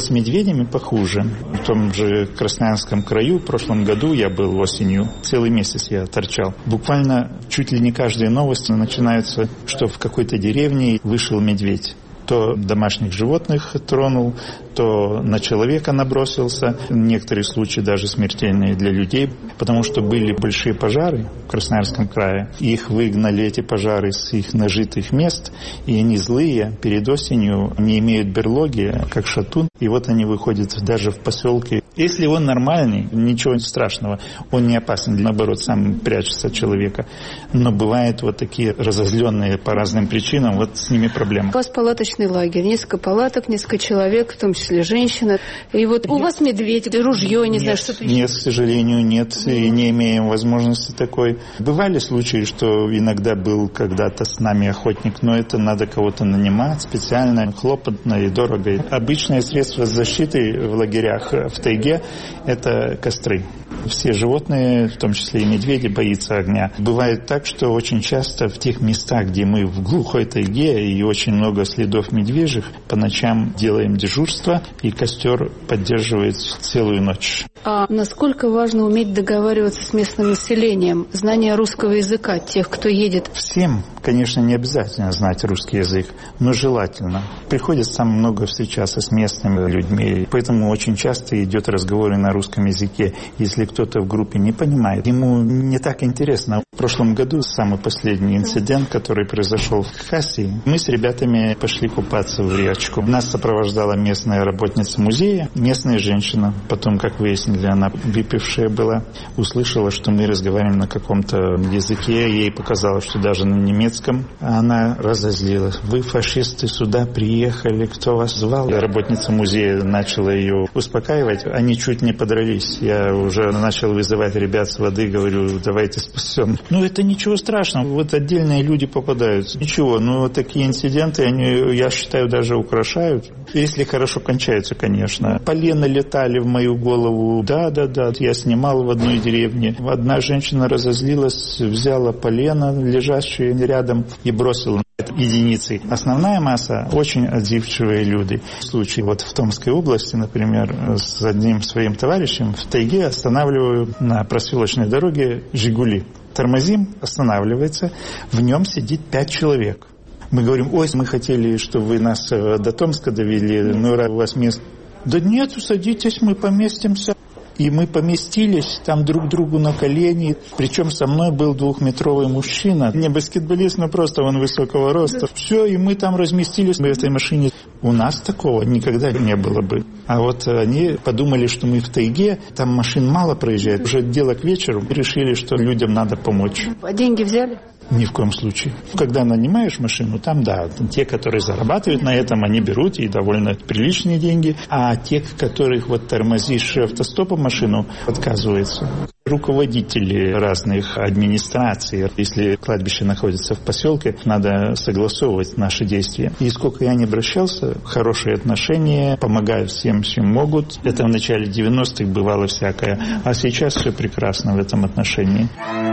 I: медведями похуже. В том же Красноярском краю в прошлом году я был осенью. Целый месяц я торчал. Буквально чуть ли не каждая новость начинается, что в какой-то деревне вышел медведь. То домашних животных тронул, то на человека набросился. Некоторые случаи даже смертельные для людей, потому что были большие пожары в Красноярском крае. Их выгнали, эти пожары, с их нажитых мест, и они злые, перед осенью не имеют берлоги, как шатун, и вот они выходят даже в поселке. Если он нормальный, ничего страшного, он не опасен, наоборот, сам прячется от человека. Но бывают вот такие разозленные по разным причинам, вот с ними проблема.
H: У вас палаточный лагерь, несколько палаток, несколько человек, в том числе женщина. И вот у вас медведь, ружье, не знаю, что-то еще.
I: Нет, к сожалению, нет, и не имеем возможности такой. Бывали случаи, что иногда был когда-то с нами охотник, но это надо кого-то нанимать специально, хлопотно и дорого. Обычное средство защиты в лагерях в тайге – это костры. Все животные, в том числе и медведи, боятся огня. Бывает так, что очень часто в тех местах, где мы в глухой тайге и очень много следов медвежьих, по ночам делаем дежурство, и костер поддерживает целую ночь.
H: А насколько важно уметь договариваться с местным населением, знание русского языка, тех, кто едет?
I: Всем, конечно, не обязательно знать русский язык, но желательно. Приходится много встречаться с местными людьми, поэтому очень часто идет разговор на русском языке. Если кто-то в группе не понимает, ему не так интересно. В прошлом году самый последний инцидент, который произошел в Хакасии, мы с ребятами пошли купаться в речку. Нас сопровождала местная работница музея, местная женщина. Потом, как выяснили, она выпившая была, услышала, что мы разговариваем на каком-то языке. Ей показалось, что даже на немецком. Она разозлилась. Вы, фашисты, сюда приехали, кто вас звал? Работница музея начала ее успокаивать. Они чуть не подрались. Я уже начал вызывать ребят с воды, говорю, давайте спасем. Ну, это ничего страшного. Вот отдельные люди попадаются. Ничего, но вот такие инциденты, они, я считаю, даже украшают. Если хорошо кончаются, конечно. Полено летали в мою голову. Да. Я снимал в одной деревне. Одна женщина разозлилась, взяла полено, лежащее рядом, и бросила. Единицы. Основная масса очень отзывчивые люди. В случае вот в Томской области, например, с одним своим товарищем в тайге останавливаю на проселочной дороге «Жигули». Тормозим, останавливается, в нем сидит 5 человек. Мы говорим, ой, мы хотели, чтобы вы нас до Томска довели, но у вас мест. Да нет, садитесь, мы поместимся. И мы поместились там друг другу на колени. Причем со мной был 2-метровый мужчина. Не баскетболист, но просто он высокого роста. Все, и мы там разместились в этой машине. У нас такого никогда не было бы. А вот они подумали, что мы в тайге, там машин мало проезжает. Уже дело к вечеру. Решили, что людям надо помочь.
H: А деньги взяли?
I: Ни в коем случае. Когда нанимаешь машину, там, да, те, которые зарабатывают на этом, они берут и довольно приличные деньги, а те, которых вот тормозишь автостопом машину, отказываются. Руководители разных администраций, если кладбище находится в поселке, надо согласовывать наши действия. И сколько я не обращался, хорошие отношения, помогают всем, чем могут. Это в начале 90-х бывало всякое, а сейчас все прекрасно в этом отношении.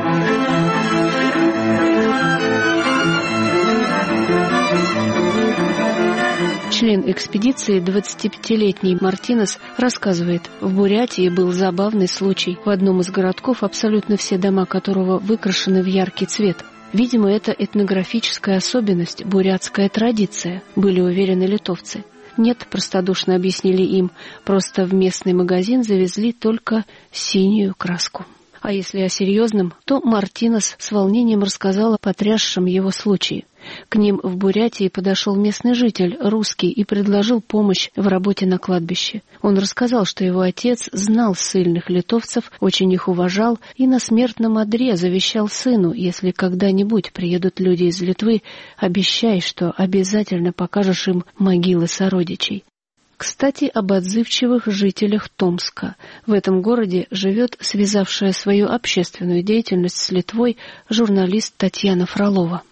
H: Член экспедиции, 25-летний Мартинес, рассказывает, в Бурятии был забавный случай. В одном из городков абсолютно все дома которого выкрашены в яркий цвет. Видимо, это этнографическая особенность, бурятская традиция, были уверены литовцы. Нет, простодушно объяснили им, просто в местный магазин завезли только синюю краску. А если о серьезном, то Мартинес с волнением рассказал о потрясшем его случае. К ним в Бурятии подошел местный житель, русский, и предложил помощь в работе на кладбище. Он рассказал, что его отец знал ссыльных литовцев, очень их уважал и на смертном одре завещал сыну, если когда-нибудь приедут люди из Литвы, обещай, что обязательно покажешь им могилы сородичей. Кстати, об отзывчивых жителях Томска. В этом городе живет связавшая свою общественную деятельность с Литвой журналист Татьяна Фролова.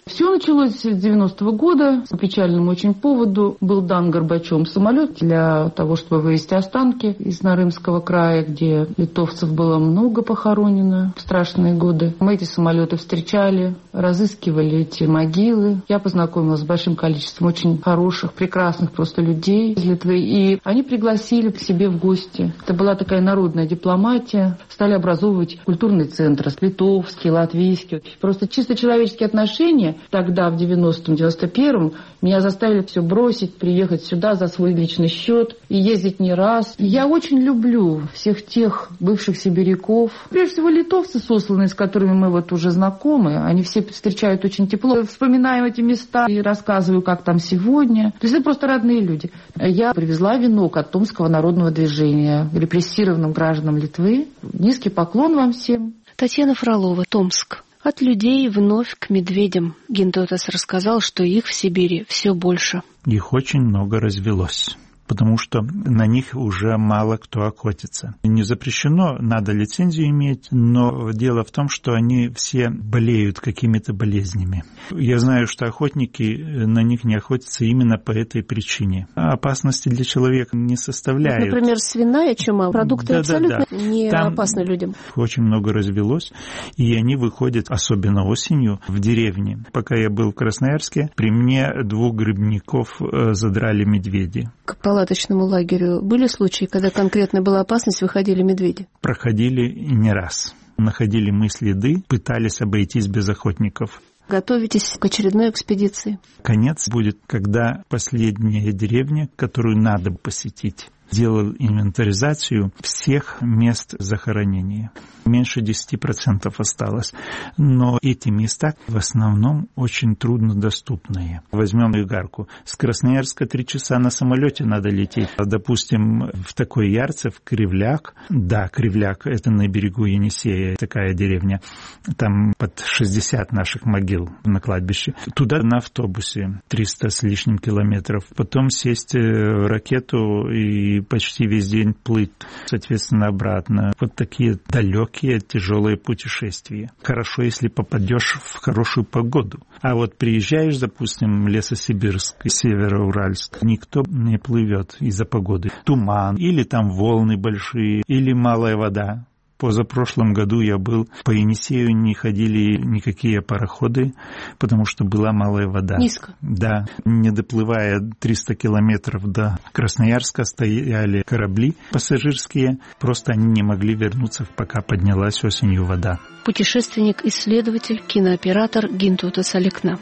J: Все началось с 90-го года. По печальному очень поводу был дан Горбачевым самолет для того, чтобы вывезти останки из Нарымского края, где литовцев было много похоронено в страшные годы. Мы эти самолеты встречали, разыскивали эти могилы. Я познакомилась с большим количеством очень хороших, прекрасных просто людей из Литвы. И они пригласили к себе в гости. Это была такая народная дипломатия. Стали образовывать культурные центры. Литовские, латвийские. Просто чисто человеческие отношения. Тогда, в 90-м, 91-м, меня заставили все бросить, приехать сюда за свой личный счет и ездить не раз. Я очень люблю всех тех бывших сибиряков. Прежде всего, литовцы сосланные, с которыми мы вот уже знакомы. Они все встречают очень тепло. Вспоминаем эти места и рассказываю, как там сегодня. То есть это просто родные люди. Я привезла венок от Томского народного движения репрессированным гражданам Литвы. Низкий поклон вам всем.
H: Татьяна Фролова, Томск. От людей вновь к медведям. Гинтотес рассказал, что их в Сибири все больше.
I: Их очень много развелось, потому что на них уже мало кто охотится. Не запрещено, надо лицензию иметь, но дело в том, что они все болеют какими-то болезнями. Я знаю, что охотники на них не охотятся именно по этой причине. Опасности для человека не составляют.
H: Например, свиная чума, продукты абсолютно не опасны людям.
I: Очень много развелось, и они выходят, особенно осенью, в деревни. Пока я был в Красноярске, при мне 2 грибников задрали медведи.
H: К палаточному лагерю были случаи, когда конкретно была опасность, выходили медведи?
I: Проходили и не раз. Находили мы следы, пытались обойтись без охотников.
H: Готовитесь к очередной экспедиции?
I: Конец будет, когда последняя деревня, которую надо посетить, делал инвентаризацию всех мест захоронения. Меньше 10% осталось. Но эти места в основном очень труднодоступные. Возьмем Игарку. С Красноярска 3 часа на самолете надо лететь. Допустим, в такой Ярце, в Кривляк. Да, Кривляк, это на берегу Енисея, такая деревня. Там под 60 наших могил на кладбище. Туда на автобусе 300 с лишним километров. Потом сесть в ракету и почти весь день плыть, соответственно, обратно. Вот такие далекие, тяжелые путешествия. Хорошо, если попадешь в хорошую погоду. А вот приезжаешь, допустим, в Лесосибирск, Североуральск, никто не плывет из-за погоды. Туман, или там волны большие, или малая вода. Позапрошлом году я был по Енисею, не ходили никакие пароходы, потому что была малая вода.
H: Низко?
I: Да. Не доплывая 300 километров до Красноярска, стояли корабли пассажирские. Просто они не могли вернуться, пока поднялась осенью вода.
H: Путешественник, исследователь, кинооператор Гинтотес Аликна.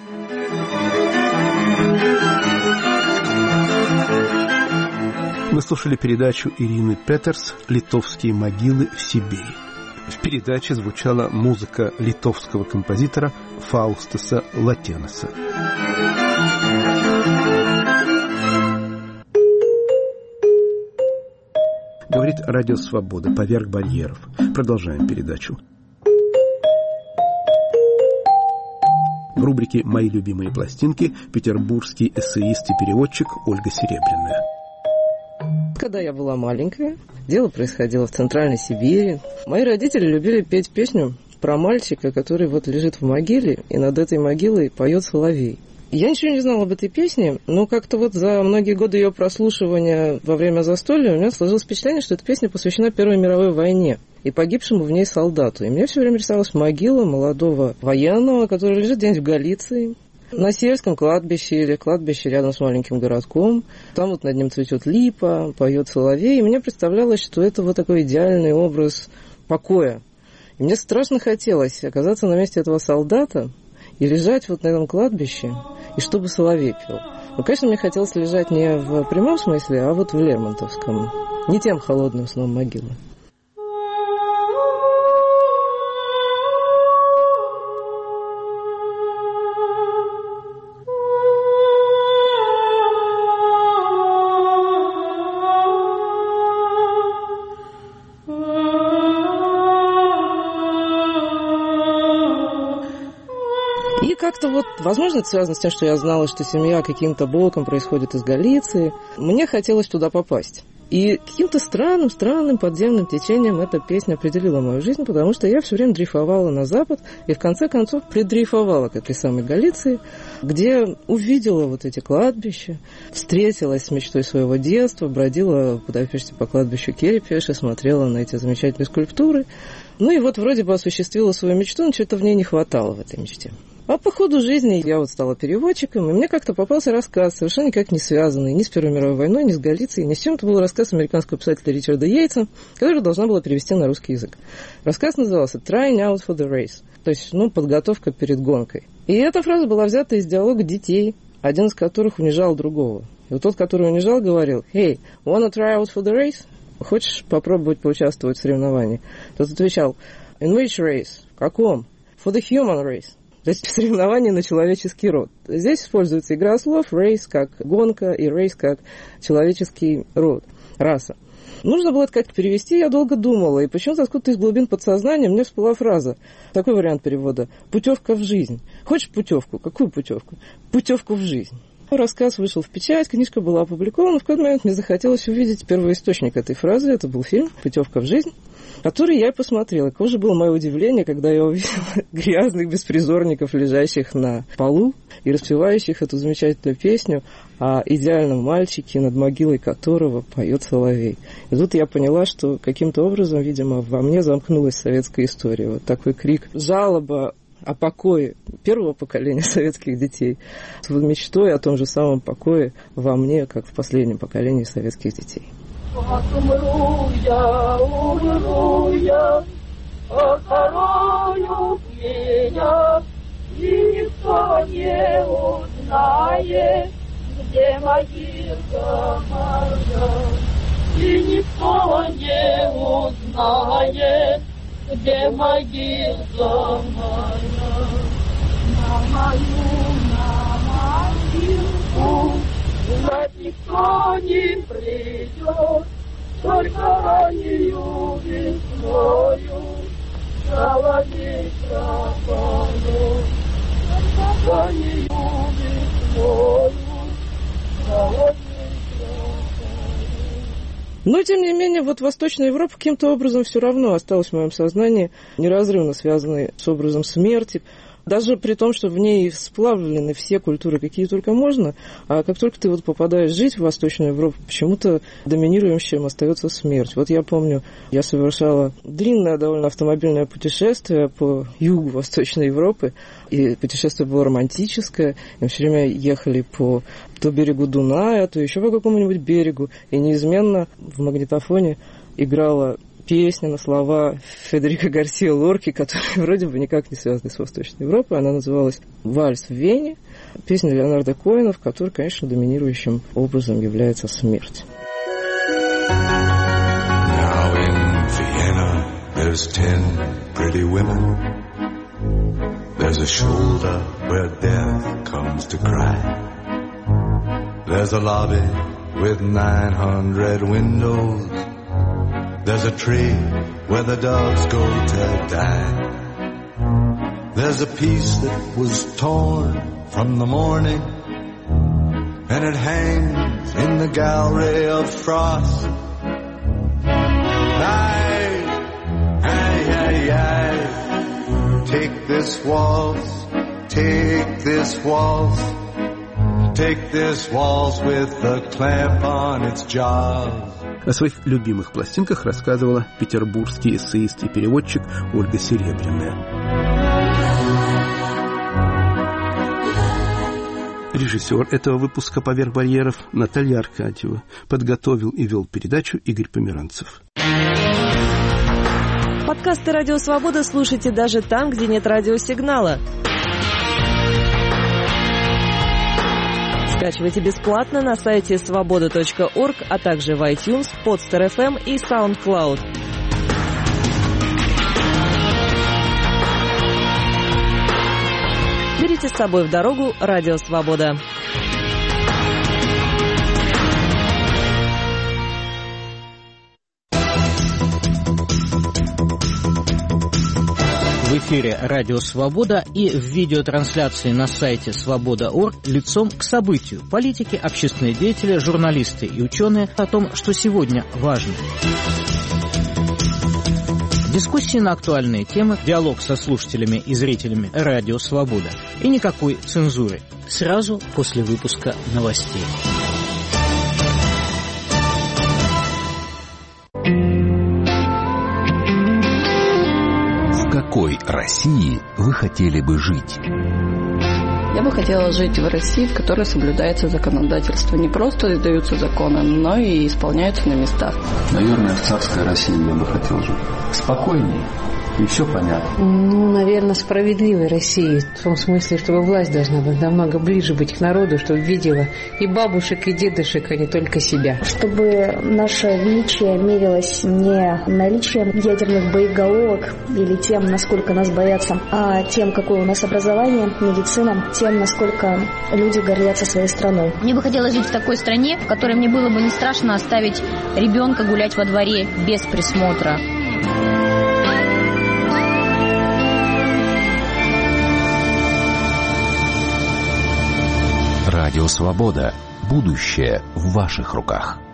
A: Вы слушали передачу Ирины Петерс «Литовские могилы в Сибири». В передаче звучала музыка литовского композитора Фаустаса Латенаса. Говорит Радио Свобода, поверх барьеров. Продолжаем передачу. В рубрике «Мои любимые пластинки» петербургский эссеист и переводчик Ольга Серебряная.
K: Когда я была маленькая, дело происходило в Центральной Сибири. Мои родители любили петь песню про мальчика, который вот лежит в могиле, и над этой могилой поет соловей. Я ничего не знала об этой песне, но как-то вот за многие годы ее прослушивания во время застолья у меня сложилось впечатление, что эта песня посвящена Первой мировой войне и погибшему в ней солдату. И мне все время рисовалась могила молодого военного, который лежит где-нибудь в Галиции, на сельском кладбище или кладбище рядом с маленьким городком. Там вот над ним цветет липа, поет соловей. И мне представлялось, что это вот такой идеальный образ покоя. И мне страшно хотелось оказаться на месте этого солдата и лежать вот на этом кладбище, и чтобы соловей пел. Ну, конечно, мне хотелось лежать не в прямом смысле, а вот в Лермонтовском. Не тем холодным сном могилы. Как-то вот, возможно, это связано с тем, что я знала, что семья каким-то боком происходит из Галиции. Мне хотелось туда попасть. И каким-то странным подземным течением эта песня определила мою жизнь, потому что я все время дрейфовала на запад и в конце концов придрейфовала к этой самой Галиции, где увидела вот эти кладбища, встретилась с мечтой своего детства, бродила в Будапеште по кладбищу Керепеша, смотрела на эти замечательные скульптуры. Ну и вот вроде бы осуществила свою мечту, но чего-то в ней не хватало в этой мечте. А по ходу жизни я вот стала переводчиком, и мне как-то попался рассказ, совершенно никак не связанный ни с Первой мировой войной, ни с Галицией, ни с чем. Это был рассказ американского писателя Ричарда Йейтса, который должна была перевести на русский язык. Рассказ назывался «Trying out for the race», то есть, подготовка перед гонкой. И эта фраза была взята из диалога детей, один из которых унижал другого. И вот тот, который унижал, говорил: «Hey, wanna try out for the race?» Хочешь попробовать поучаствовать в соревновании? Тот отвечал: «In which race?» В каком? «For the human race». То есть соревнование на человеческий род. Здесь используется игра слов race как гонка и race как человеческий род, раса. Нужно было это как-то перевести, я долго думала, и почему-то откуда-то из глубин подсознания мне всплыла фраза, такой вариант перевода: «Путевка в жизнь». Хочешь путевку? Какую путевку? Путевку в жизнь. Рассказ вышел в печать, книжка была опубликована. В какой-то момент мне захотелось увидеть первоисточник этой фразы. Это был фильм «Путевка в жизнь», который я и посмотрела. Какое же было мое удивление, когда я увидела грязных беспризорников, лежащих на полу и распевающих эту замечательную песню о идеальном мальчике, над могилой которого поет соловей. И тут я поняла, что каким-то образом, видимо, во мне замкнулась советская история. Вот такой крик, жалоба о покое первого поколения советских детей с мечтой о том же самом покое во мне, как в последнем поколении советских детей.
L: Умру я, похоронят меня, и никто не узнает, где могила моя, и никто не узнает, где могила моя. На могилку знать никто не придет, только раннею весною соловей пропадет, только раннею весною соловей.
K: Но, тем не менее, вот Восточная Европа каким-то образом все равно осталась в моем сознании, неразрывно связанной с образом смерти. Даже при том, что в ней сплавлены все культуры, какие только можно, а как только ты вот попадаешь жить в Восточную Европу, почему-то доминирующим остается смерть. Вот я помню, я совершала длинное довольно автомобильное путешествие по югу Восточной Европы, и путешествие было романтическое, и мы все время ехали по то берегу Дуная, то еще по какому-нибудь берегу, и неизменно в магнитофоне играла песня на слова Федерико Гарсиа Лорки, которая вроде бы никак не связана с Восточной Европой. Она называлась «Вальс в Вене», песня Леонардо Коэна, в которой, конечно, доминирующим образом является смерть.
M: Now in Vienna there's 10 pretty women. There's a shoulder where death comes to cry. There's a lobby with 900 windows. There's a tree where the dogs go to die. There's a piece that was torn from the morning, and it hangs in the gallery of frost. Aye, aye, aye, aye. Take this waltz, take this waltz, take this waltz with a clamp on its jaws.
A: О своих любимых пластинках рассказывала петербургский эссеист и переводчик Ольга Серебряная. Режиссер этого выпуска «Поверх барьеров» Наталья Аркадьева. Подготовил и вел передачу Игорь Померанцев.
N: Подкасты «Радио Свобода» слушайте даже там, где нет радиосигнала. Скачивайте бесплатно на сайте svoboda.org, а также в iTunes, Podster FM и SoundCloud. Берите с собой в дорогу «Радио Свобода».
O: В эфире «Радио Свобода» и в видеотрансляции на сайте свобода.орг лицом к событию. Политики, общественные деятели, журналисты и ученые о том, что сегодня важно. Дискуссии на актуальные темы, диалог со слушателями и зрителями «Радио Свобода». И никакой цензуры. Сразу после выпуска новостей.
P: В какой России вы хотели бы жить?
Q: Я бы хотела жить в России, в которой соблюдается законодательство. Не просто издаются законы, но и исполняются на местах.
R: Наверное, в царской России я бы хотел жить. Спокойнее. И все понятно.
S: Наверное, справедливой России. В том смысле, чтобы власть должна быть намного ближе быть к народу, чтобы видела и бабушек, и дедушек, а не только себя.
T: Чтобы наше величие мерилось не наличием ядерных боеголовок или тем, насколько нас боятся, а тем, какое у нас образование, медицина, тем, насколько люди гордятся своей страной.
U: Мне бы хотелось жить в такой стране, в которой мне было бы не страшно оставить ребенка гулять во дворе без присмотра.
P: Радио Свобода. Будущее в ваших руках.